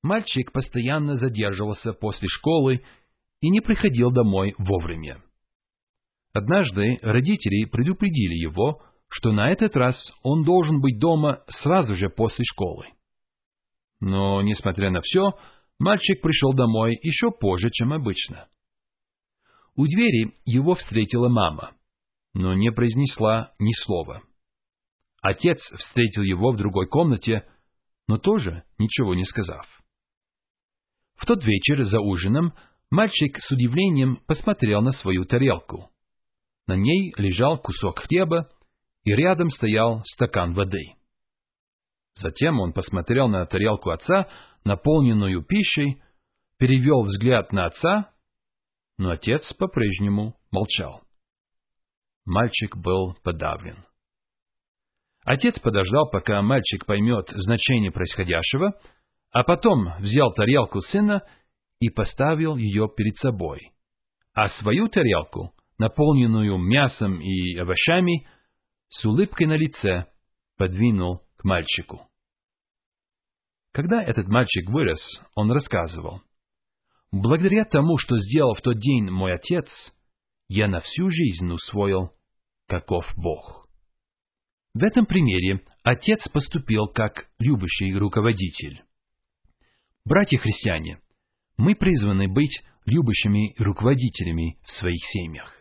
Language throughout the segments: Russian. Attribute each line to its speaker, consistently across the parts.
Speaker 1: Мальчик постоянно задерживался после школы и не приходил домой вовремя. Однажды родители предупредили его, что на этот раз он должен быть дома сразу же после школы. Но, несмотря на все, мальчик пришел домой еще позже, чем обычно. У двери его встретила мама, но не произнесла ни слова. Отец встретил его в другой комнате, но тоже ничего не сказав. В тот вечер за ужином мальчик с удивлением посмотрел на свою тарелку. На ней лежал кусок хлеба, и рядом стоял стакан воды. Затем он посмотрел на тарелку отца, наполненную пищей, перевел взгляд на отца, но отец по-прежнему молчал. Мальчик был подавлен. Отец подождал, пока мальчик поймет значение происходящего, а потом взял тарелку сына и поставил ее перед собой, а свою тарелку, наполненную мясом и овощами, с улыбкой на лице подвинул к мальчику. Когда этот мальчик вырос, он рассказывал: «Благодаря тому, что сделал в тот день мой отец, я на всю жизнь усвоил, каков Бог». В этом примере отец поступил как любящий руководитель. Братья-христиане, мы призваны быть любящими руководителями в своих семьях.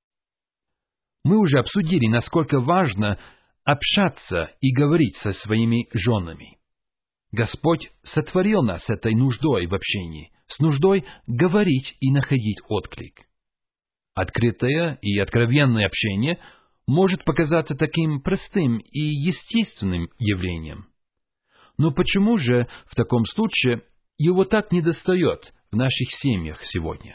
Speaker 1: Мы уже обсудили, насколько важно общаться и говорить со своими женами. Господь сотворил нас этой нуждой в общении, с нуждой говорить и находить отклик. Открытое и откровенное общение может показаться таким простым и естественным явлением. Но почему же в таком случае его так недостает в наших семьях сегодня?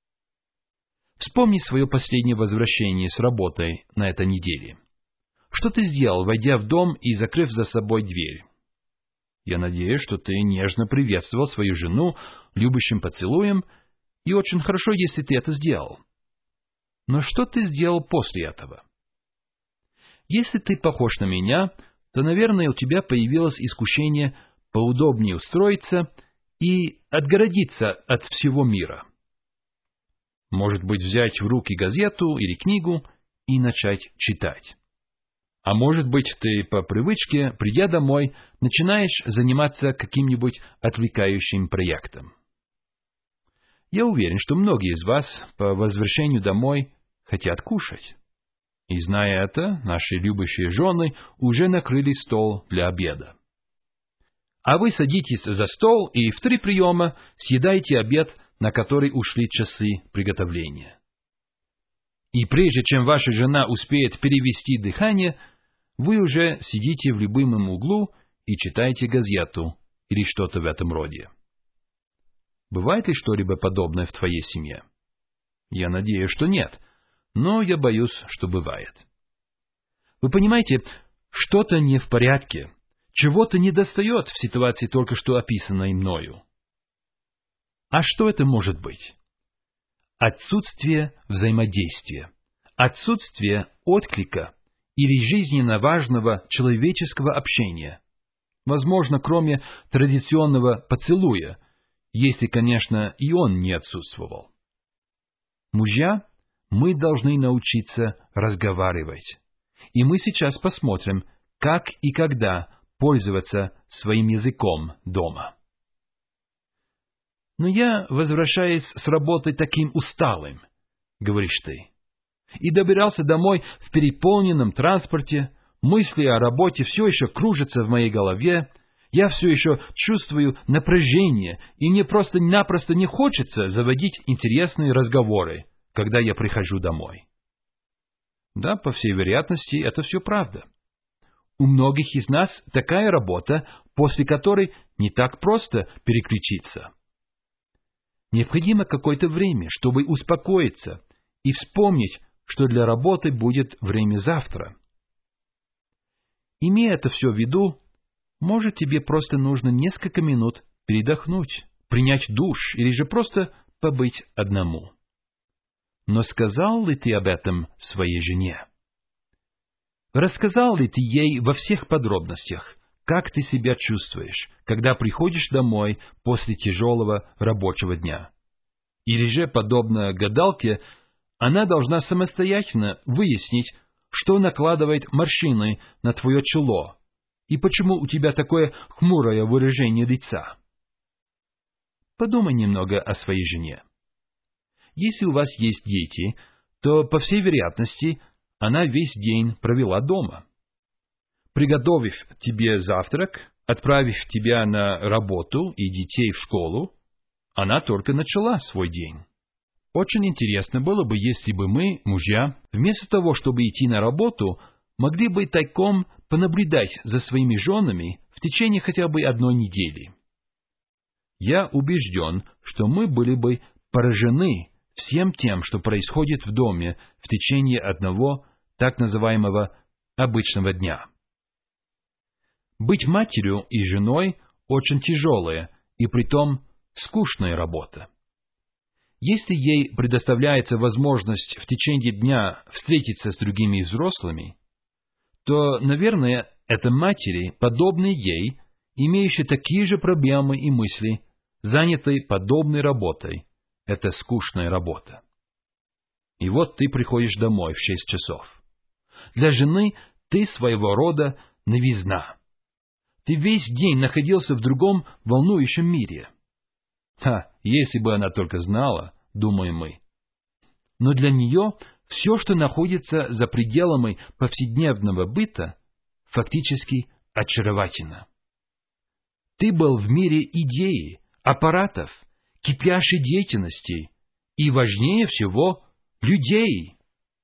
Speaker 1: Вспомни свое последнее возвращение с работы на этой неделе. Что ты сделал, войдя в дом и закрыв за собой дверь? Я надеюсь, что ты нежно приветствовал свою жену любящим поцелуем, и очень хорошо, если ты это сделал. Но что ты сделал после этого? Если ты похож на меня, то, наверное, у тебя появилось искушение поудобнее устроиться и отгородиться от всего мира. Может быть, взять в руки газету или книгу и начать читать. А может быть, ты по привычке, придя домой, начинаешь заниматься каким-нибудь отвлекающим проектом. Я уверен, что многие из вас по возвращению домой хотят кушать. И зная это, наши любящие жены уже накрыли стол для обеда. А вы садитесь за стол и в 3 приема съедаете обед, на который ушли часы приготовления. И прежде чем ваша жена успеет перевести дыхание, вы уже сидите в любимом углу и читаете газету или что-то в этом роде. Бывает ли что-либо подобное в твоей семье? Я надеюсь, что нет, но я боюсь, что бывает. Вы понимаете, что-то не в порядке, чего-то недостает в ситуации, только что описанной мною. А что это может быть? Отсутствие взаимодействия, отсутствие отклика или жизненно важного человеческого общения. Возможно, кроме традиционного поцелуя, если, конечно, и он не отсутствовал. Мужья, мы должны научиться разговаривать. И мы сейчас посмотрим, как и когда пользоваться своим языком дома. «Но я возвращаюсь с работы таким усталым», — говоришь ты, и добирался домой в переполненном транспорте, мысли о работе все еще кружатся в моей голове, я все еще чувствую напряжение, и мне просто-напросто не хочется заводить интересные разговоры, когда я прихожу домой. Да, по всей вероятности, это все правда. У многих из нас такая работа, после которой не так просто переключиться. Необходимо какое-то время, чтобы успокоиться и вспомнить, что для работы будет время завтра. Имея это все в виду, может, тебе просто нужно несколько минут передохнуть, принять душ или же просто побыть одному. Но сказал ли ты об этом своей жене? Рассказал ли ты ей во всех подробностях, как ты себя чувствуешь, когда приходишь домой после тяжелого рабочего дня. Или же, подобно гадалке, она должна самостоятельно выяснить, что накладывает морщины на твое чело, и почему у тебя такое хмурое выражение лица. Подумай немного о своей жене. Если у вас есть дети, то, по всей вероятности, она весь день провела дома. Приготовив тебе завтрак, отправив тебя на работу и детей в школу, она только начала свой день. Очень интересно было бы, если бы мы, мужья, вместо того, чтобы идти на работу, могли бы тайком понаблюдать за своими женами в течение хотя бы одной недели. Я убежден, что мы были бы поражены всем тем, что происходит в доме в течение одного так называемого обычного дня. Быть матерью и женой очень тяжелая и притом скучная работа. Если ей предоставляется возможность в течение дня встретиться с другими взрослыми, то, наверное, это матери, подобные ей, имеющие такие же проблемы и мысли, занятые подобной работой. Это скучная работа. И вот ты приходишь домой в 6 часов. Для жены ты своего рода новизна. Ты весь день находился в другом волнующем мире. Если бы она только знала, думаем мы. Но для нее все, что находится за пределами повседневного быта, фактически очаровательно. Ты был в мире идеи, аппаратов, кипящей деятельности и, важнее всего, людей.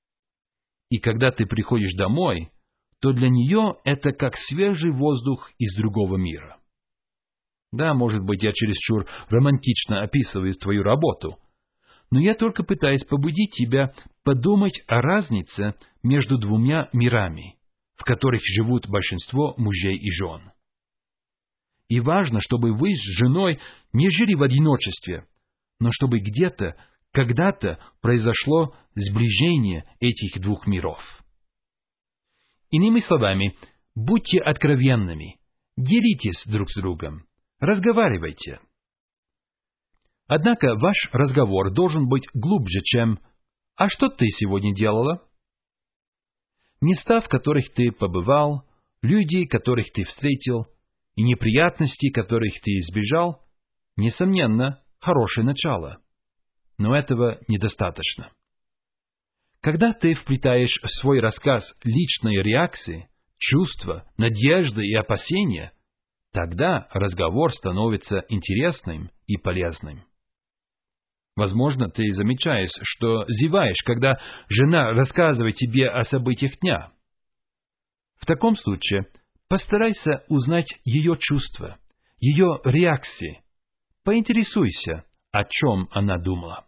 Speaker 1: И когда ты приходишь домой, то для нее это как свежий воздух из другого мира. Да, может быть, я чересчур романтично описываю твою работу, но я только пытаюсь побудить тебя подумать о разнице между двумя мирами, в которых живут большинство мужей и жен. И важно, чтобы вы с женой не жили в одиночестве, но чтобы где-то, когда-то произошло сближение этих двух миров. Иными словами, будьте откровенными, делитесь друг с другом, разговаривайте. Однако ваш разговор должен быть глубже, чем «А что ты сегодня делала?» Места, в которых ты побывал, люди, которых ты встретил, и неприятности, которых ты избежал, несомненно, хорошее начало. Но этого недостаточно. Когда ты вплетаешь в свой рассказ личные реакции, чувства, надежды и опасения, тогда разговор становится интересным и полезным. Возможно, ты замечаешь, что зеваешь, когда жена рассказывает тебе о событиях дня. В таком случае постарайся узнать ее чувства, ее реакции. Поинтересуйся, о чем она думала.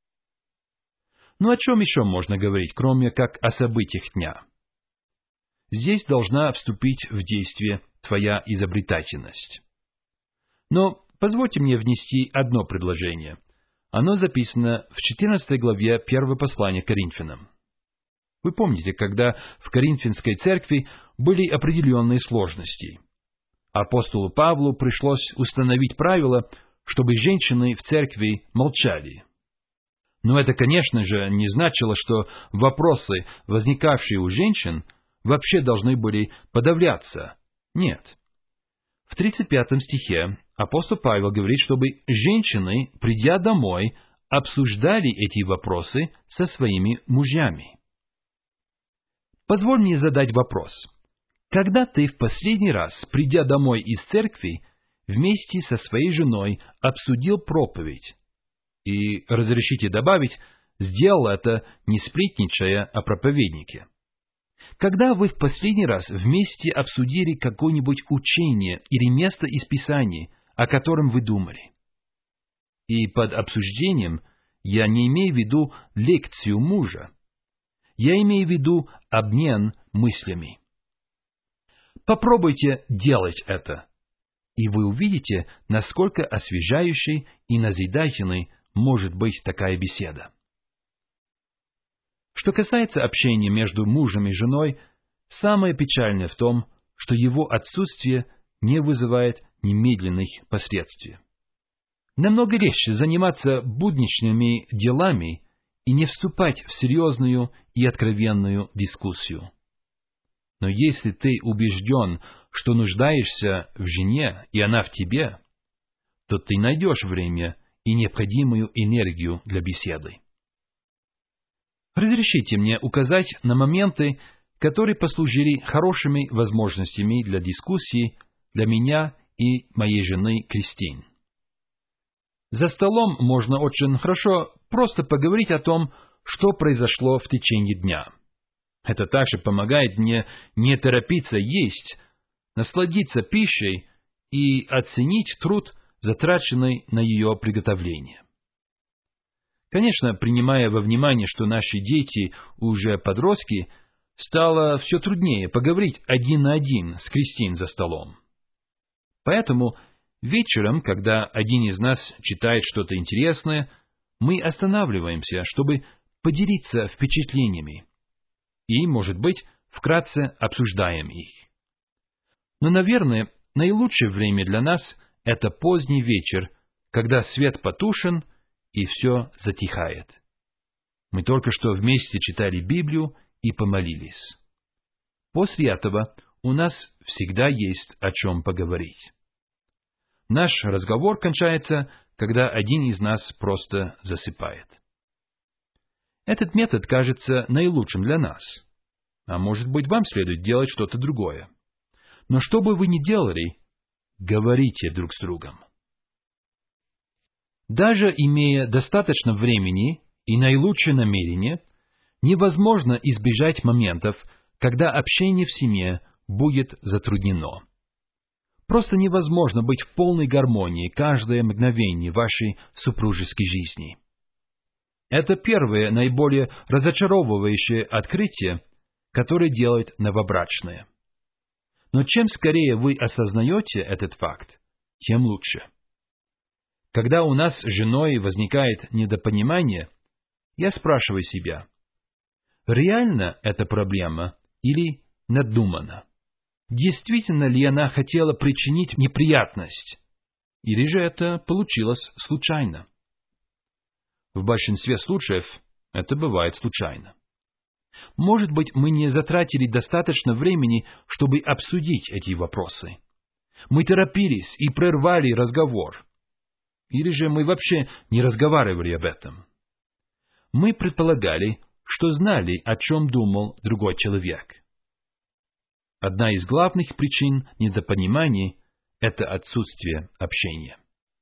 Speaker 1: Ну, о чем еще можно говорить, кроме как о событиях дня? Здесь должна вступить в действие твоя изобретательность. Но позвольте мне внести одно предложение. Оно записано в 14 главе 1 послания к Коринфянам. Вы помните, когда в Коринфянской церкви были определенные сложности. Апостолу Павлу пришлось установить правила, чтобы женщины в церкви молчали. Но это, конечно же, не значило, что вопросы, возникавшие у женщин, вообще должны были подавляться. Нет. В 35 стихе апостол Павел говорит, чтобы женщины, придя домой, обсуждали эти вопросы со своими мужьями. Позволь мне задать вопрос. Когда ты в последний раз, придя домой из церкви, вместе со своей женой обсудил проповедь? И, разрешите добавить, сделал это, не сплетничая о проповеднике. Когда вы в последний раз вместе обсудили какое-нибудь учение или место из Писания, о котором вы думали? И под обсуждением я не имею в виду лекцию мужа. Я имею в виду обмен мыслями. Попробуйте делать это, и вы увидите, насколько освежающей и назидательной может быть такая беседа. Что касается общения между мужем и женой, самое печальное в том, что его отсутствие не вызывает немедленных последствий. Намного легче заниматься будничными делами и не вступать в серьезную и откровенную дискуссию. Но если ты убежден, что нуждаешься в жене, и она в тебе, то ты найдешь время и необходимую энергию для беседы. Разрешите мне указать на моменты, которые послужили хорошими возможностями для дискуссии для меня и моей жены Кристин. За столом можно очень хорошо просто поговорить о том, что произошло в течение дня. Это также помогает мне не торопиться есть, насладиться пищей и оценить труд, затраченный на ее приготовление. Конечно, принимая во внимание, что наши дети уже подростки, стало все труднее поговорить один на один с Кристин за столом. Поэтому вечером, когда один из нас читает что-то интересное, мы останавливаемся, чтобы поделиться впечатлениями и, может быть, вкратце обсуждаем их. Но, наверное, наилучшее время для нас – это поздний вечер, когда свет потушен и все затихает. Мы только что вместе читали Библию и помолились. После этого у нас всегда есть о чем поговорить. Наш разговор кончается, когда один из нас просто засыпает. Этот метод кажется наилучшим для нас. А может быть, вам следует делать что-то другое. Но что бы вы ни делали, говорите друг с другом. Даже имея достаточно времени и наилучшее намерение, невозможно избежать моментов, когда общение в семье будет затруднено. Просто невозможно быть в полной гармонии каждое мгновение вашей супружеской жизни. Это первое, наиболее разочаровывающее открытие, которое делают новобрачные. Но чем скорее вы осознаете этот факт, тем лучше. Когда у нас с женой возникает недопонимание, я спрашиваю себя, реально эта проблема или надумана? Действительно ли она хотела причинить неприятность, или же это получилось случайно? В большинстве случаев это бывает случайно. Может быть, мы не затратили достаточно времени, чтобы обсудить эти вопросы. Мы торопились и прервали разговор. Или же мы вообще не разговаривали об этом. Мы предполагали, что знали, о чем думал другой человек. Одна из главных причин недопониманий – это отсутствие общения.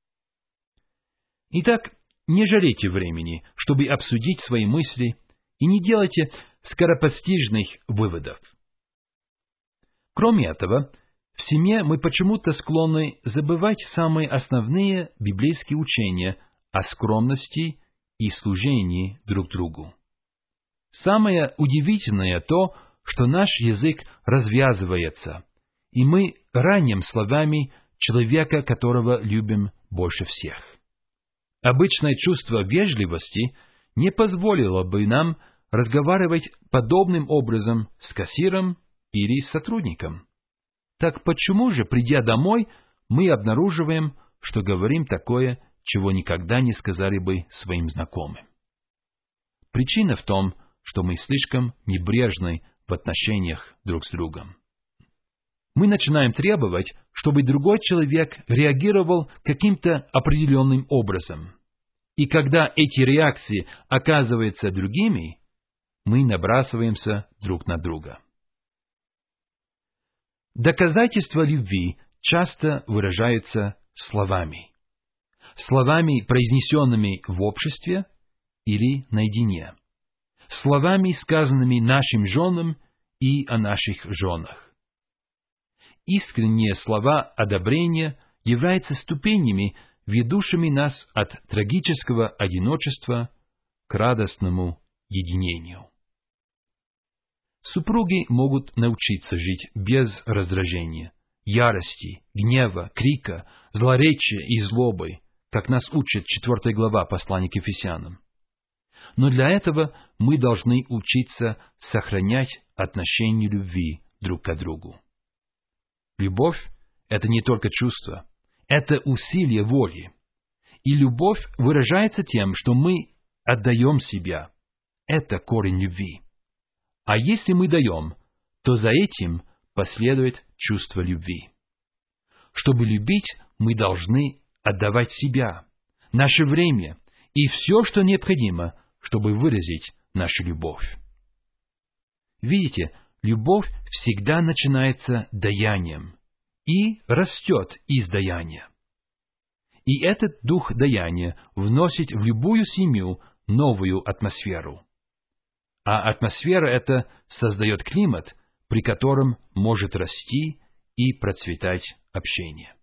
Speaker 1: Итак, не жалейте времени, чтобы обсудить свои мысли, и не делайте скоропостижных выводов. Кроме этого, в семье мы почему-то склонны забывать самые основные библейские учения о скромности и служении друг другу. Самое удивительное то, что наш язык развязывается, и мы раним словами человека, которого любим больше всех. Обычное чувство вежливости не позволило бы нам разговаривать подобным образом с кассиром или с сотрудником. Так почему же, придя домой, мы обнаруживаем, что говорим такое, чего никогда не сказали бы своим знакомым? Причина в том, что мы слишком небрежны в отношениях друг с другом. Мы начинаем требовать, чтобы другой человек реагировал каким-то определенным образом. И когда эти реакции оказываются другими, мы набрасываемся друг на друга. Доказательства любви часто выражаются словами. Словами, произнесенными в обществе или наедине. Словами, сказанными нашим женам и о наших женах. Искренние слова одобрения являются ступенями, ведущими нас от трагического одиночества к радостному единению. Супруги могут научиться жить без раздражения, ярости, гнева, крика, злоречия и злобы, как нас учит 4 глава послания к Ефесянам. Но для этого мы должны учиться сохранять отношения любви друг к другу. Любовь – это не только чувство, это усилие воли. И любовь выражается тем, что мы отдаем себя. Это корень любви. А если мы даем, то за этим последует чувство любви. Чтобы любить, мы должны отдавать себя, наше время и все, что необходимо, чтобы выразить нашу любовь. Видите, любовь всегда начинается даянием и растет из даяния. И этот дух даяния вносит в любую семью новую атмосферу. А атмосфера эта создает климат, при котором может расти и процветать общение.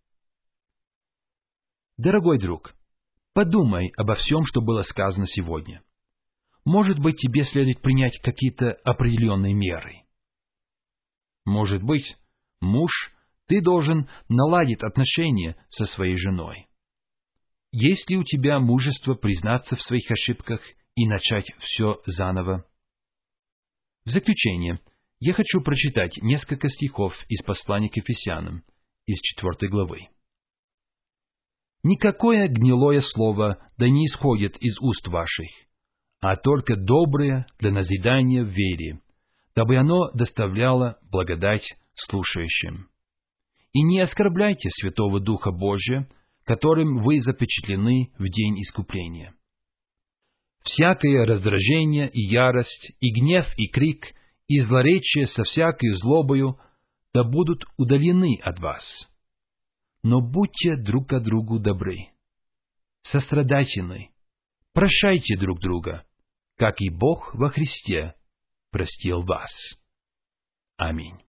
Speaker 1: Дорогой друг, подумай обо всем, что было сказано сегодня. Может быть, тебе следует принять какие-то определенные меры. Может быть, муж, ты должен наладить отношения со своей женой. Есть ли у тебя мужество признаться в своих ошибках и начать все заново? В заключение, я хочу прочитать несколько стихов из послания к Ефесянам, из 4 главы. «Никакое гнилое слово да не исходит из уст ваших, а только доброе для назидания в вере, дабы оно доставляло благодать слушающим. И не оскорбляйте Святого Духа Божия, которым вы запечатлены в день искупления. Всякое раздражение и ярость, и гнев, и крик, и злоречие со всякой злобою да будут удалены от вас. Но будьте друг к другу добры, сострадательны, прощайте друг друга, как и Бог во Христе простил вас. Аминь.